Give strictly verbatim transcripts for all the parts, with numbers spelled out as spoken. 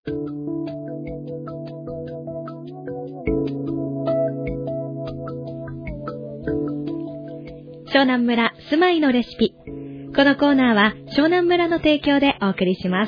湘南村住まいのレシピ。このコーナーは湘南村の提供でお送りします。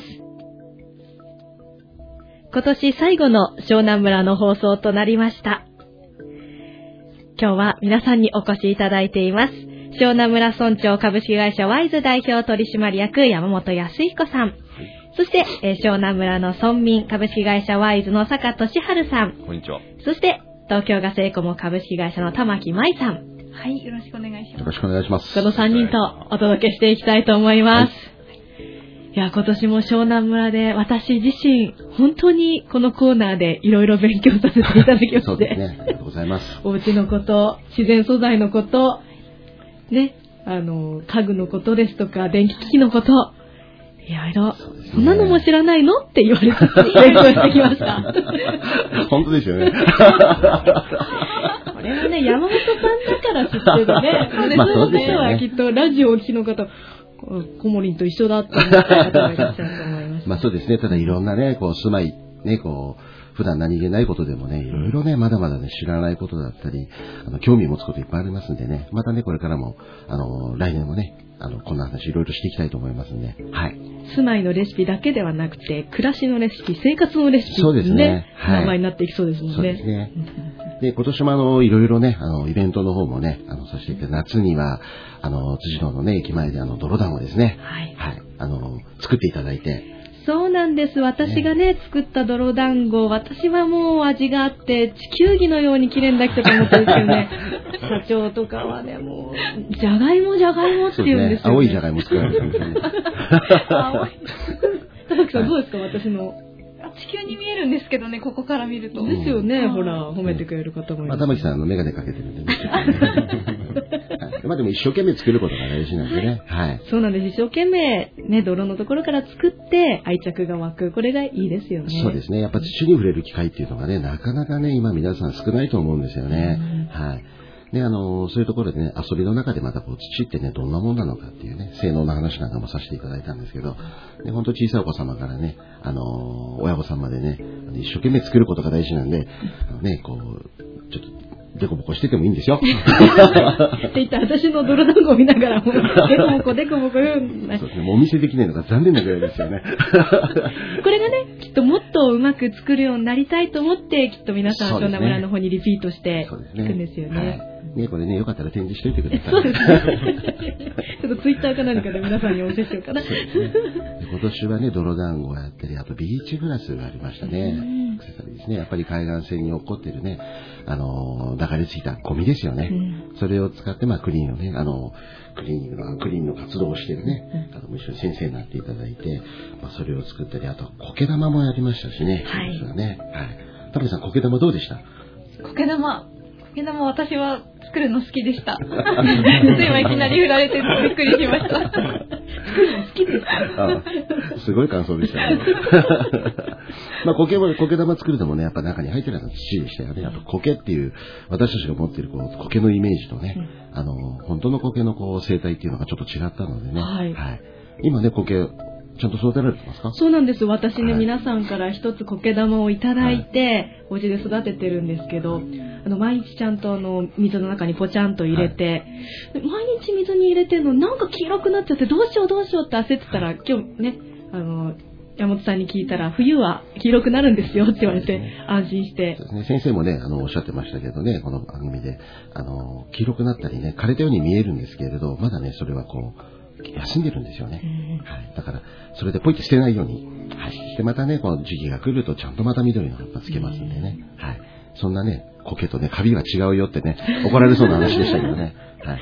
今年最後の湘南村の放送となりました。今日は皆さんにお越しいただいています。湘南村村長株式会社ワイズ代表取締役山本康彦さん。そして、えー、湘南村の村民株式会社ワイズの坂俊治さん。 こんにちは。そして東京ガスエコモ株式会社の玉木舞さん。 はい、よろしくお願いします。 よろしくお願いします。 このさんにんとお届けしていきたいと思います。はい、いや、今年も湘南村で私自身、本当にこのコーナーでいろいろ勉強させていただきまして。 そうですね。ありがとうございます。 お家のこと、自然素材のこと、ね、あの、家具のことですとか、電気機器のこと、いろいろ、そんなのも知らないのって言われて勉強してきました。 本当ですよね。 これはね、山本さんだから知ってるね。そうですね。まあ、そうですよね。きっとラジオをお聞きの方、コモリンと一緒だって思った方がいらっしゃると思います。 まあそうですね。ただいろんなね、こう住まい、ね、こう、普段何気ないことでもね、いろいろね、まだまだね、知らないことだったり、あの、興味を持つこといっぱいありますんでね、またね、これからも、あの、来年もね、あの、こんな話いろいろしていきたいと思いますんで、はい。 住まいのレシピだけではなくて、暮らしのレシピ、生活のレシピ、ね、 そうですね。 はい。名前になっていきそうですもんね。 そうですね。で、今年もあの、いろいろね、あの、イベントの方もね、あの、させていただいて、夏には、あの、辻堂のね、駅前であの、泥団子ですね。はい。はい。あの、作っていただいて。 そうなんです。私がね、ね作った泥団子、私はもう味があって、地球儀のように綺麗にできたと思ってるんですけどね、社長とかはね、もう、じゃがいもじゃがいもって言うんですよ、ね。 青いじゃがいも作られたんですよね。 青い。田木さんどうですか、私の。 地球に見えるんですけどね、ここから見ると。 ですよね、うん、ほら、褒めてくれる方もいる。 まあ、玉木さん、あの、メガネかけてるんでね。まあでも一生懸命作ることが大事なんでね。はい。 そうなんです。一生懸命、ね、泥のところから作って愛着が湧く。これがいいですよね。 そうですね。やっぱ土に触れる機会っていうのがね、なかなかね、今皆さん少ないと思うんですよね。はい。で、あの、そういうところでね、遊びの中でまたこう、土ってね、どんなもんなのかっていうね、性能の話なんかもさせていただいたんですけど、で、本当小さいお子様からね、あの、親御さんまでね、一生懸命作ることが大事なんで、あのね、こう、ちょっと、デコボコしててもいいんですよ。 って言ったら私の泥団子を見ながらも、デコボコデコボコ言うんだ。 そうですね、もうお見せできないのが残念なぐらいですよね。 これがね、きっともっとうまく作るようになりたいと思って、きっと皆さん、湘南村の方にリピートしていくんですよね。はい、 ね、これね、よかったら展示しといてください。 そうですね。ちょっとツイッターか何かで皆さんにお教えしようかな。そうですね。 今年はね、泥団子をやったり、あとビーチグラスがありましたね。アクセサリーですね。やっぱり海岸線に起こってるね、あの、流れ着いたゴミですよね。うん、それを使って、まあ、クリーンをね、あの、クリーンの、クリーンの活動をしてるね、うん、あの、一緒に先生になっていただいて、まあ、それを作ったり、あと、苔玉もやりましたしね。はい。そうね。はい。田辺さん、苔玉どうでした？ 苔玉。苔玉私は作るの好きでした。今いきなり振られてびっくりしました。作るの好きですか？ あ、すごい感想でしたね。まあ苔も苔玉作るのもね、やっぱ中に入ってるのは土でしたよね。あと苔っていう私たちが持っているこう苔のイメージとね、うん、あの本当の苔のこう生態っていうのがちょっと違ったのでね。はい。はい、今ね苔ちゃんと育てられてますか？ そうなんです。私ね、はい、皆さんから一つ苔玉をいただいて、はい、お家で育ててるんですけど、あの毎日ちゃんとあの水の中にポチャンと入れて、はい、毎日水に入れてるのなんか黄色くなっちゃってどうしようどうしようって焦ってたら、今日ね、あの山本さんに聞いたら冬は黄色くなるんですよって言われて安心して。 そうですね。先生もね、あのおっしゃってましたけどね、この番組であの黄色くなったりね、枯れたように見えるんですけれど、まだねそれはこう休んでるんですよね。はい、だからそれでポイって捨てないように、はい、してまたねこの時期が来るとちゃんとまた緑の葉っぱつけますんでね。はい、そんなね苔とねカビは違うよってね怒られそうな話でしたけどね。はい、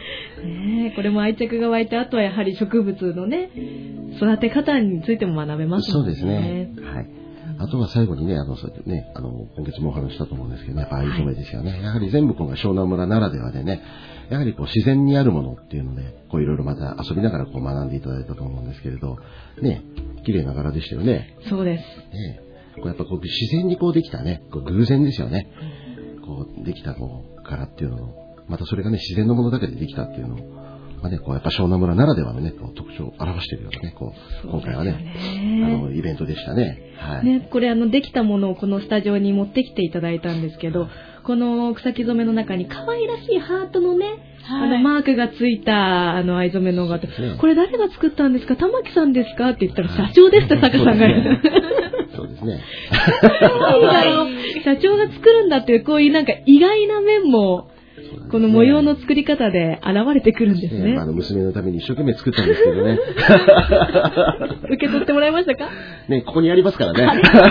ねえ、これも愛着が湧いて、あとはやはり植物のね育て方についても学べますもんね。 そうですね。はい。あとは最後にね、あの、そうやってね、あの、今月もお話したと思うんですけどね、やっぱ藍染めですよね。はい、やはり全部この湘南村ならではでね、やはりこう自然にあるものっていうので、こういろいろまた遊びながらこう学んでいただいたと思うんですけれど、ね、綺麗な柄でしたよね。 そうです。 ね、こうやっぱこう自然にこうできたね、こう偶然ですよね。こうできたこう柄っていうのを、またそれがね、自然のものだけでできたっていうのを、 まあね、こうやっぱ湘南村ならではのね、こう特徴を表しているようなね、こう、今回はね、あの、イベントでしたね。はい。 ね、これあの、できたものをこのスタジオに持ってきていただいたんですけど、この草木染めの中に可愛らしいハートのね、はい、あの、マークがついた、あの、藍染めのがあって、これ誰が作ったんですか？玉木さんですかって言ったら、社長ですって坂さんが言う。 そうですね。 社長が作るんだっていう、こういうなんか意外な面も、この模様の作り方で現れてくるんですね。 ね、あの娘のために一生懸命作ったんですけどね。 受け取ってもらいましたか？ ね、ここにありますからね。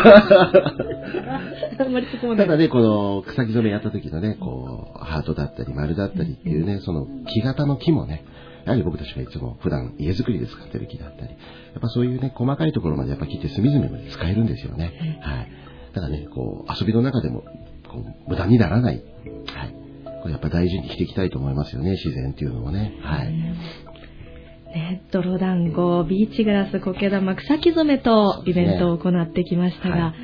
あんまりそこまで。ただね、この草木染めやった時のね、こう、ハートだったり丸だったりっていうね、その木型の木もね、やはり僕たちがいつも普段家作りで使ってる木だったり、やっぱそういうね、細かいところまでやっぱ切って隅々まで使えるんですよね。はい。ただね、こう、遊びの中でも、こう、無駄にならない。はい。これやっぱ大事にしていきたいと思いますよね、自然っていうのもね。はい。 ね、泥団子、ビーチグラス、苔玉、草木染めとイベントを行ってきましたが、はい、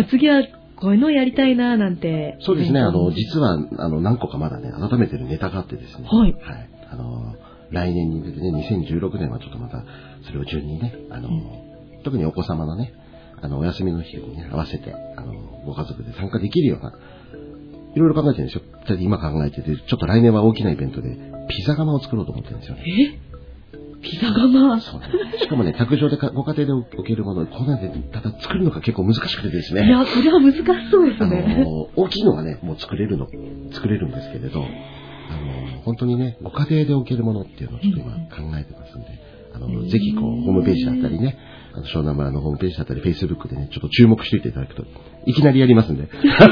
次はこういうのをやりたいななんて。 そうですね、あの、実は、あの、何個かまだね、温めてるネタがあってですね。 はい。 はい。あの、来年に向けてね、にせんじゅうろくねんはちょっとまた、それを順にね、あの、うん、特にお子様のね、あの、お休みの日にね、合わせて、あの、ご家族で参加できるような、いろいろ考えてるんですよ。今考えてて、ちょっと来年は大きなイベントで、ピザ窯を作ろうと思ってるんですよね。 えピザ窯そうね。しかもね、卓上でご家庭で置けるもの、こんなんで、ただ作るのが結構難しくてですね。 いや、それは難しそうですね。 あの、大きいのはね、もう作れるの、作れるんですけれど、あの、本当にね、ご家庭で置けるものっていうのをちょっと今考えてますんで、あの、ぜひこう、ホームページだったりね、あの湘南村のホームページだったり、フェイスブックでね、ちょっと注目しておいていただくと、いきなりやりますんで。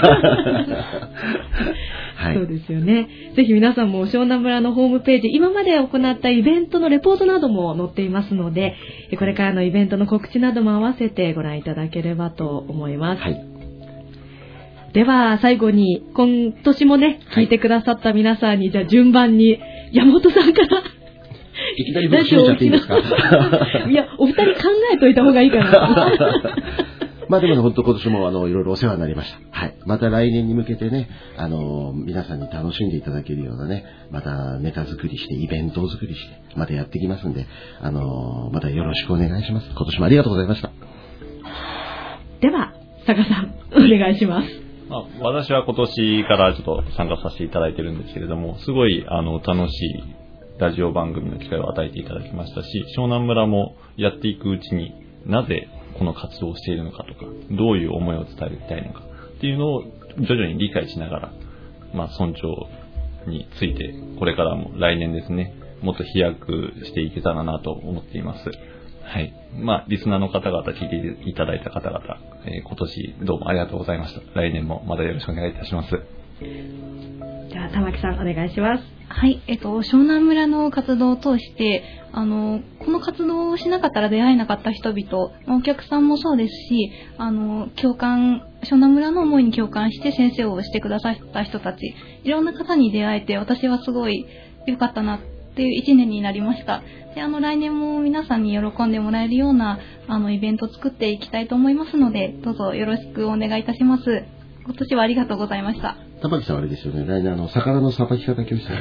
はい、そうですよね。ぜひ皆さんも湘南村のホームページ、今まで行ったイベントのレポートなども載っていますので、これからのイベントの告知なども合わせてご覧いただければと思います。はい、では最後に、今年もね、聞いてくださった皆さんに、じゃあ順番に山本さんから、 いきなり僕閉めちゃっていいですか？ いや、お二人考えといた方がいいかな。 まあでもね、本当今年もあの、いろいろお世話になりました。はい。また来年に向けてね、あの、皆さんに楽しんでいただけるようなね、またネタ作りして、イベント作りして、またやっていきますんで、あの、またよろしくお願いします。今年もありがとうございました。 では、坂さん、お願いします。 まあ、私は今年からちょっと参加させていただいてるんですけれども、すごい、あの、楽しいラジオ番組の機会を与えていただきましたし、湘南村もやっていくうちになぜこの活動をしているのかとか、どういう思いを伝えたいのかっていうのを徐々に理解しながら、まあ尊重についてこれからも来年ですね、もっと飛躍していけたらなと思っています。はい。まあリスナーの方々、聞いていただいた方々、えー、今年どうもありがとうございました。来年もまたよろしくお願いいたします。 じゃあ玉木さんお願いします。 はい、えっと、湘南村の活動を通して、あの、この活動をしなかったら出会えなかった人々、お客さんもそうですし、あの、共感、湘南村の思いに共感して先生をしてくださった人たち、いろんな方に出会えて、私はすごい良かったなっていう一年になりました。で、あの、来年も皆さんに喜んでもらえるような、あの、イベントを作っていきたいと思いますので、どうぞよろしくお願いいたします。今年はありがとうございました。 玉木さんはあれですよね。来年あの魚のさばき方教室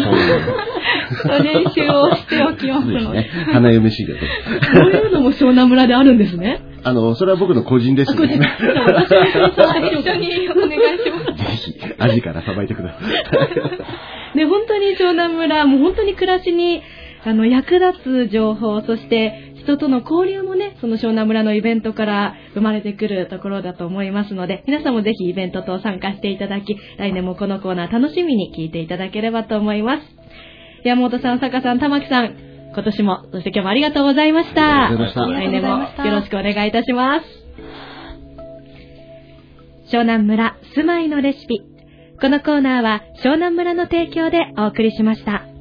練習をしておきますので。 花嫁修行で。 そういうのも湘南村であるんですね。 あのそれは僕の個人ですね。 私は一緒にお願いします。 ぜひアジからさばいてください。 ね、本当に湘南村もう本当に暮らしにあの役立つ情報、そして人との交流もね、その湘南村のイベントから生まれてくるところだと思いますので、皆さんもぜひイベントと参加していただき、来年もこのコーナー楽しみに聞いていただければと思います。山本さん、坂さん、玉木さん、今年も、そして今日もありがとうございました。 ありがとうございました。 来年もよろしくお願いいたします。湘南村住まいのレシピ。このコーナーは湘南村の提供でお送りしました。